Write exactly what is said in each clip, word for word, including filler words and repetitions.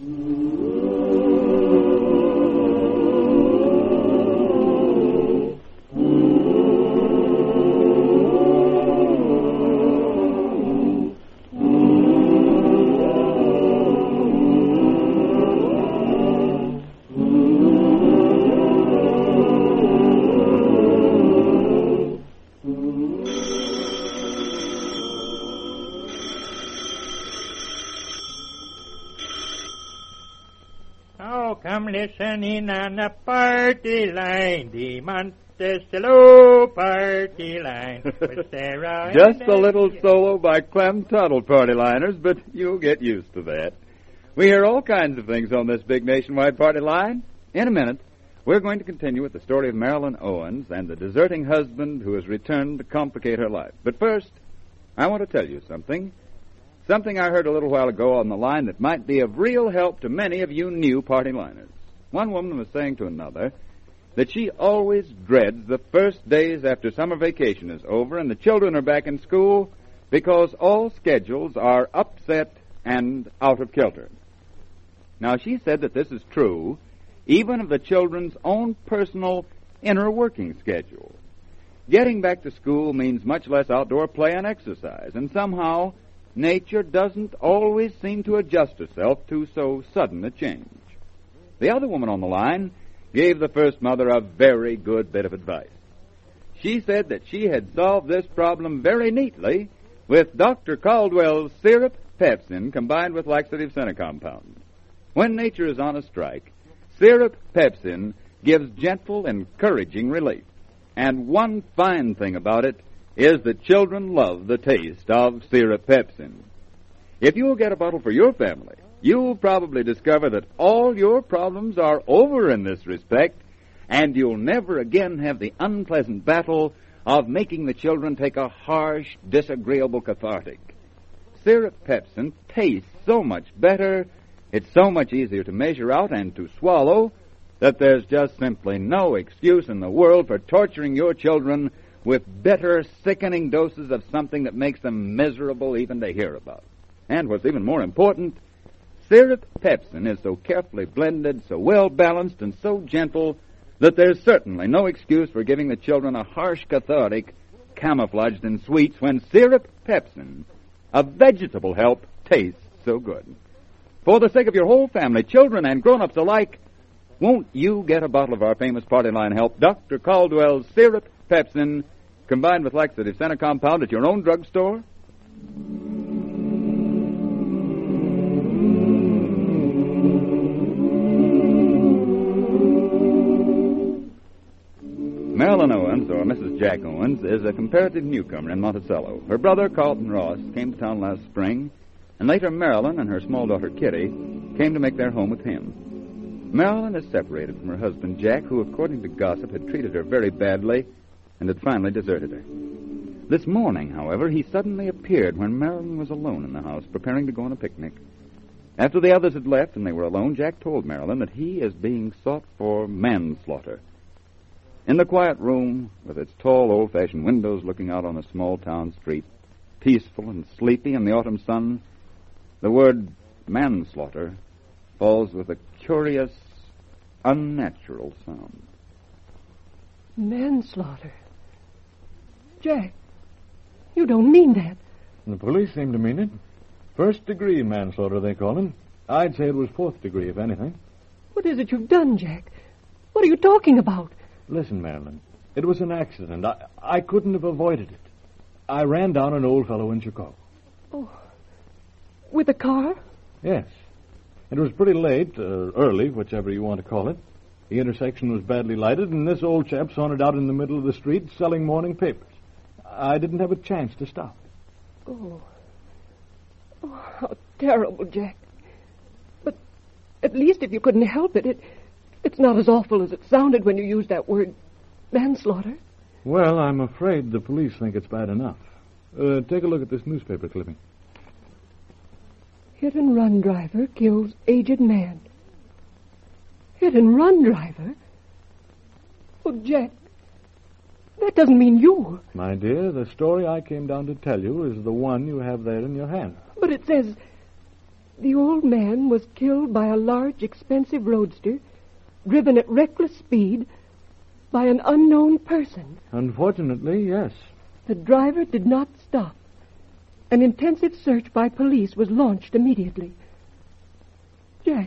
Come listen in on the party line, the Monticello party line. With Sarah Just a little solo by Clem Tuttle, party liners, but you'll get used to that. We hear all kinds of things on this big nationwide party line. In a minute, we're going to continue with the story of Marilyn Owens and the deserting husband who has returned to complicate her life. But first, I want to tell you something. Something I heard a little while ago on the line that might be of real help to many of you new party liners. One woman was saying to another that she always dreads the first days after summer vacation is over and the children are back in school because all schedules are upset and out of kilter. Now, she said that this is true even of the children's own personal inner working schedule. Getting back to school means much less outdoor play and exercise, and somehow nature doesn't always seem to adjust herself to so sudden a change. The other woman on the line gave the first mother a very good bit of advice. She said that she had solved this problem very neatly with Doctor Caldwell's Syrup Pepsin combined with laxative center compound. When nature is on a strike, Syrup Pepsin gives gentle, encouraging relief. And one fine thing about it is that children love the taste of Syrup Pepsin. If you'll get a bottle for your family, you'll probably discover that all your problems are over in this respect, and you'll never again have the unpleasant battle of making the children take a harsh, disagreeable cathartic. Syrup Pepsin tastes so much better, it's so much easier to measure out and to swallow, that there's just simply no excuse in the world for torturing your children with bitter, sickening doses of something that makes them miserable even to hear about. And what's even more important, Syrup Pepsin is so carefully blended, so well-balanced, and so gentle that there's certainly no excuse for giving the children a harsh cathartic camouflaged in sweets when Syrup Pepsin, a vegetable help, tastes so good. For the sake of your whole family, children and grown-ups alike, won't you get a bottle of our famous party line help, Doctor Caldwell's Syrup Pepsin, combined with laxative center compound at your own drugstore? Marilyn Owens, or Missus Jack Owens, is a comparative newcomer in Monticello. Her brother, Carlton Ross, came to town last spring, and later Marilyn and her small daughter, Kitty, came to make their home with him. Marilyn is separated from her husband, Jack, who, according to gossip, had treated her very badly and had finally deserted her. This morning, however, he suddenly appeared when Marilyn was alone in the house, preparing to go on a picnic. After the others had left and they were alone, Jack told Marilyn that he is being sought for manslaughter. In the quiet room, with its tall, old-fashioned windows looking out on a small-town street, peaceful and sleepy in the autumn sun, the word manslaughter falls with a curious, unnatural sound. Manslaughter? Jack, you don't mean that. The police seem to mean it. First-degree manslaughter, they call it. I'd say it was fourth degree, if anything. What is it you've done, Jack? What are you talking about? Listen, Marilyn, it was an accident. I, I couldn't have avoided it. I ran down an old fellow in Chicago. Oh, with a car? Yes. It was pretty late, uh, early, whichever you want to call it. The intersection was badly lighted, and this old chap sauntered out in the middle of the street selling morning papers. I didn't have a chance to stop. Oh. Oh, how terrible, Jack. But at least if you couldn't help it, it, it's not as awful as it sounded when you used that word manslaughter. Well, I'm afraid the police think it's bad enough. Uh, take a look at this newspaper clipping. Hit-and-run driver kills aged man. Hit-and-run driver? Oh, Jack, that doesn't mean you. My dear, the story I came down to tell you is the one you have there in your hand. But it says The old man was killed by a large, expensive roadster, driven at reckless speed by an unknown person. Unfortunately, yes. The driver did not stop. An intensive search by police was launched immediately. Jack.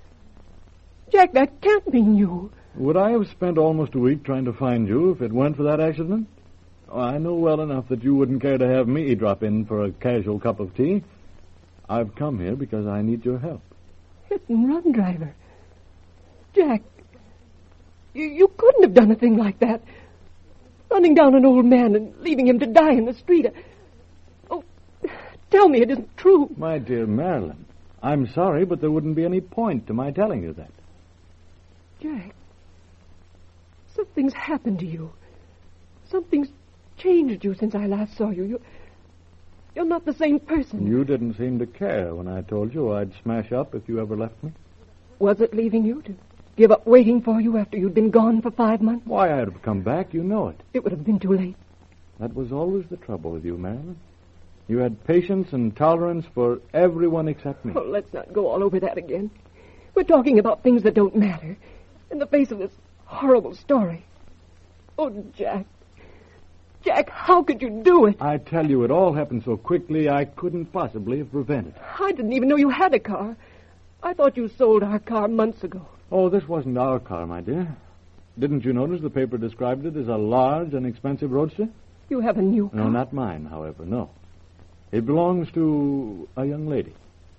Jack, that can't mean you. Would I have spent almost a week trying to find you if it weren't for that accident? Oh, I know well enough that you wouldn't care to have me drop in for a casual cup of tea. I've come here because I need your help. Hit and run, driver. Jack, you, you couldn't have done a thing like that. Running down an old man and leaving him to die in the street. Oh, tell me it isn't true. My dear Marilyn, I'm sorry, but there wouldn't be any point to my telling you that. Jack, something's happened to you. Something's changed you since I last saw you. You, you're not the same person. You didn't seem to care when I told you I'd smash up if you ever left me. Was it leaving you to give up waiting for you after you'd been gone for five months? Why, I'd have come back, you know it. It would have been too late. That was always the trouble with you, Marilyn. You had patience and tolerance for everyone except me. Oh, let's not go all over that again. We're talking about things that don't matter in the face of this horrible story. Oh, Jack. Jack, how could you do it? I tell you, it all happened so quickly, I couldn't possibly have prevented it. I didn't even know you had a car. I thought you sold our car months ago. Oh, this wasn't our car, my dear. Didn't you notice the paper described it as a large and expensive roadster? You have a new car? No, not mine, however, no. It belongs to a young lady.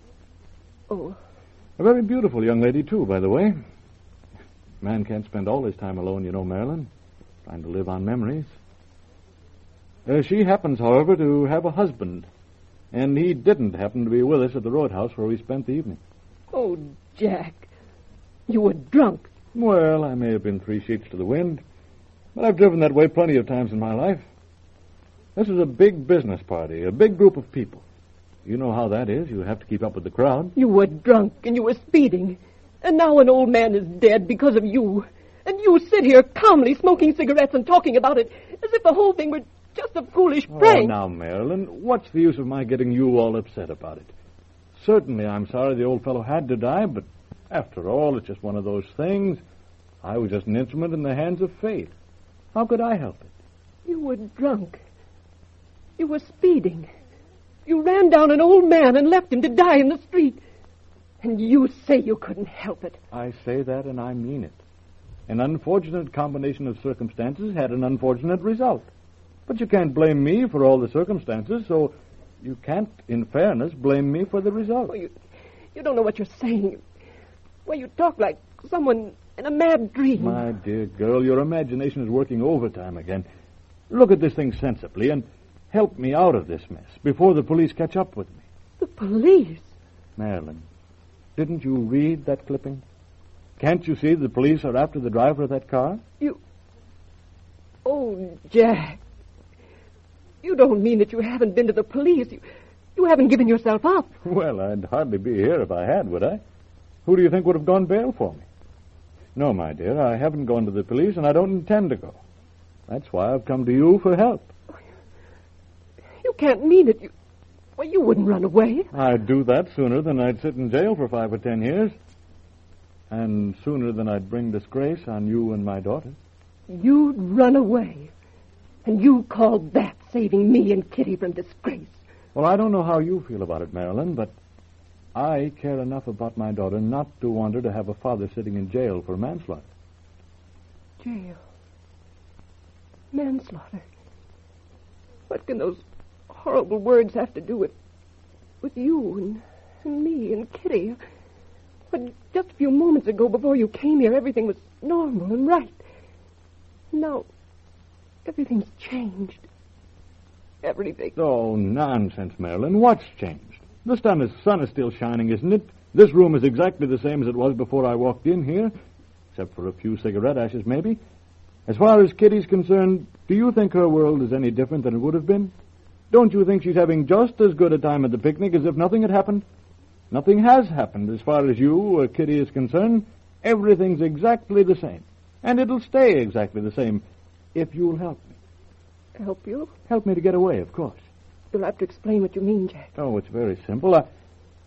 Oh. A very beautiful young lady, too, by the way. Man can't spend all his time alone, you know, Marilyn, trying to live on memories. Uh, she happens, however, to have a husband, and he didn't happen to be with us at the roadhouse where we spent the evening. Oh, Jack, you were drunk. Well, I may have been three sheets to the wind, but I've driven that way plenty of times in my life. This is a big business party, a big group of people. You know how that is. You have to keep up with the crowd. You were drunk, and you were speeding, and now an old man is dead because of you. And you sit here calmly smoking cigarettes and talking about it as if the whole thing were just a foolish prank. Oh, now, Marilyn, what's the use of my getting you all upset about it? Certainly, I'm sorry the old fellow had to die, but after all, it's just one of those things. I was just an instrument in the hands of fate. How could I help it? You were drunk. You were speeding. You ran down an old man and left him to die in the street. And you say you couldn't help it. I say that, and I mean it. An unfortunate combination of circumstances had an unfortunate result. But you can't blame me for all the circumstances, so you can't, in fairness, blame me for the result. Oh, you, you don't know what you're saying. Well, you talk like someone in a mad dream. My dear girl, your imagination is working overtime again. Look at this thing sensibly and help me out of this mess before the police catch up with me. The police? Marilyn, didn't you read that clipping? Can't you see the police are after the driver of that car? You... Oh, Jack. You don't mean that you haven't been to the police. You, you haven't given yourself up. Well, I'd hardly be here if I had, would I? Who do you think would have gone bail for me? No, my dear, I haven't gone to the police, and I don't intend to go. That's why I've come to you for help. You can't mean it. You, well, you wouldn't run away. I'd do that sooner than I'd sit in jail for five or ten years. And sooner than I'd bring disgrace on you and my daughter. You'd run away. And you called that saving me and Kitty from disgrace. Well, I don't know how you feel about it, Marilyn, but I care enough about my daughter not to want her to have a father sitting in jail for manslaughter. Jail? Manslaughter? What can those horrible words have to do with with you and, and me and Kitty? But just a few moments ago, before you came here, everything was normal and right. Now, everything's changed. Everything. Oh, nonsense, Marilyn. What's changed? The sun is, sun is still shining, isn't it? This room is exactly the same as it was before I walked in here, except for a few cigarette ashes, maybe. As far as Kitty's concerned, do you think her world is any different than it would have been? Don't you think she's having just as good a time at the picnic as if nothing had happened? Nothing has happened as far as you or Kitty is concerned. Everything's exactly the same. And it'll stay exactly the same if you'll help me. Help you? Help me to get away, of course. You'll have to explain what you mean, Jack. Oh, it's very simple. I,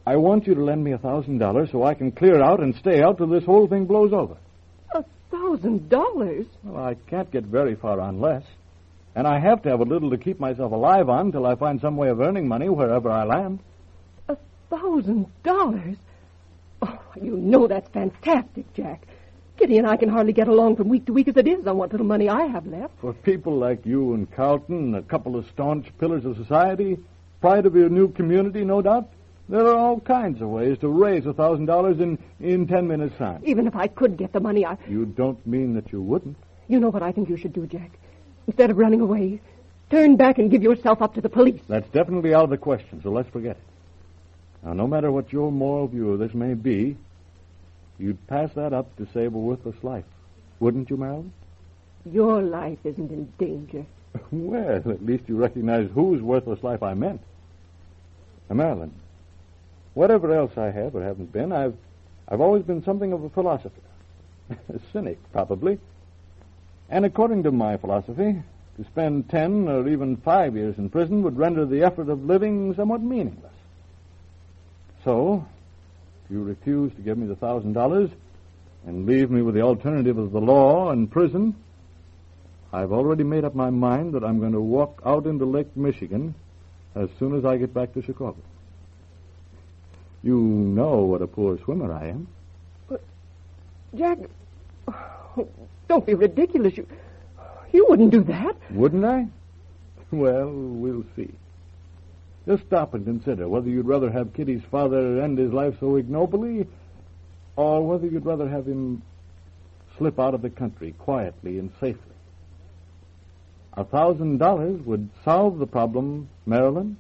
I want you to lend me a thousand dollars so I can clear out and stay out till this whole thing blows over. A thousand dollars? Well, I can't get very far on less. And I have to have a little to keep myself alive on till I find some way of earning money wherever I land. A thousand dollars? Oh, you know that's fantastic, Jack. Kitty and I can hardly get along from week to week as it is on what little money I have left. For people like you and Carlton, a couple of staunch pillars of society, pride of your new community, no doubt, there are all kinds of ways to raise a thousand dollars in in ten minutes' time. Even if I could get the money, I... You don't mean that you wouldn't? You know what I think you should do, Jack? Instead of running away, turn back and give yourself up to the police. That's definitely out of the question, so let's forget it. Now, no matter what your moral view of this may be, you'd pass that up to save a worthless life. Wouldn't you, Marilyn? Your life isn't in danger. Well, at least you recognize whose worthless life I meant. Now, Marilyn, whatever else I have or haven't been, I've I've always been something of a philosopher. A cynic, probably. And according to my philosophy, to spend ten or even five years in prison would render the effort of living somewhat meaningless. So, if you refuse to give me the thousand dollars and leave me with the alternative of the law and prison, I've already made up my mind that I'm going to walk out into Lake Michigan as soon as I get back to Chicago. You know what a poor swimmer I am. But, Jack, oh, don't be ridiculous. You, you wouldn't do that. Wouldn't I? Well, we'll see. Just stop and consider whether you'd rather have Kitty's father end his life so ignobly, or whether you'd rather have him slip out of the country quietly and safely. A thousand dollars would solve the problem, Marilyn.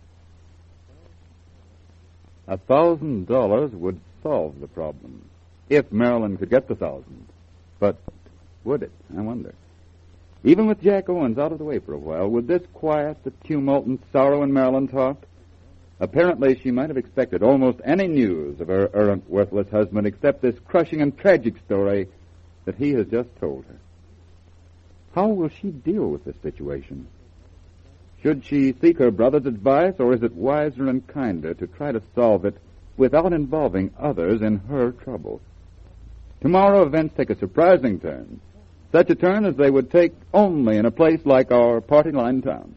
A thousand dollars would solve the problem, if Marilyn could get the thousand. But would it? I wonder. Even with Jack Owens out of the way for a while, would this quiet the tumult and sorrow in Marilyn's heart? Apparently, she might have expected almost any news of her errant, worthless husband except this crushing and tragic story that he has just told her. How will she deal with this situation? Should she seek her brother's advice, or is it wiser and kinder to try to solve it without involving others in her trouble? Tomorrow, events take a surprising turn. Such a turn as they would take only in a place like our party line town.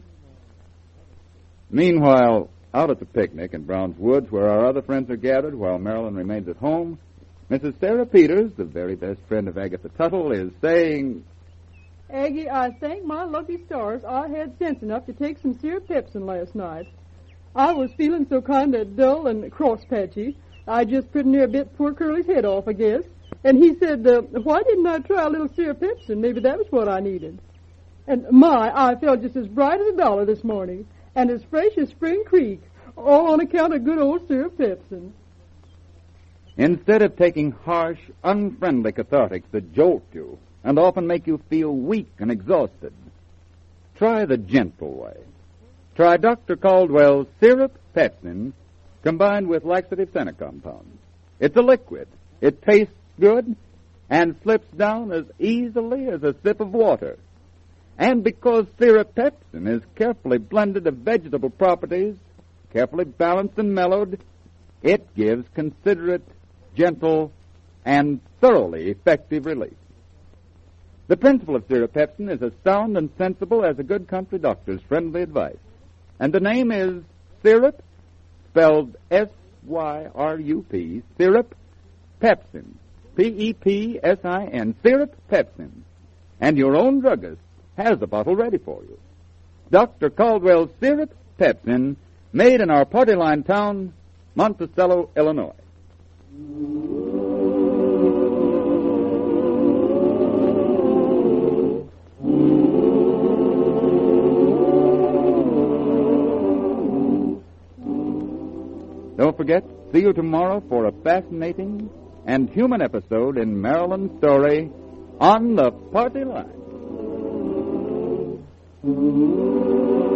Meanwhile, out at the picnic in Brown's Woods, where our other friends are gathered while Marilyn remains at home, Missus Sarah Peters, the very best friend of Agatha Tuttle, is saying... Aggie, I thank my lucky stars I had sense enough to take some syrup pepsin last night. I was feeling so kind of dull and cross-patchy, I just put near a bit poor Curly's head off, I guess. And he said, uh, why didn't I try a little syrup pepsin? Maybe that was what I needed. And my, I felt just as bright as a dollar this morning, and as fresh as Spring Creek, all on account of good old syrup pepsin. Instead of taking harsh, unfriendly cathartics that jolt you and often make you feel weak and exhausted, try the gentle way. Try Doctor Caldwell's Syrup Pepsin combined with laxative senna compound. It's a liquid. It tastes good and slips down as easily as a sip of water. And because Syrup Pepsin is carefully blended of vegetable properties, carefully balanced and mellowed, it gives considerate, gentle, and thoroughly effective relief. The principle of Syrup Pepsin is as sound and sensible as a good country doctor's friendly advice. And the name is Syrup, spelled S Y R U P, Syrup Pepsin, P E P S I N, Syrup Pepsin. And your own druggist has a bottle ready for you. Doctor Caldwell's Syrup Pepsin, made in our party line town, Monticello, Illinois. Don't forget, see you tomorrow for a fascinating and human episode in Marilyn's story, On the Party Line.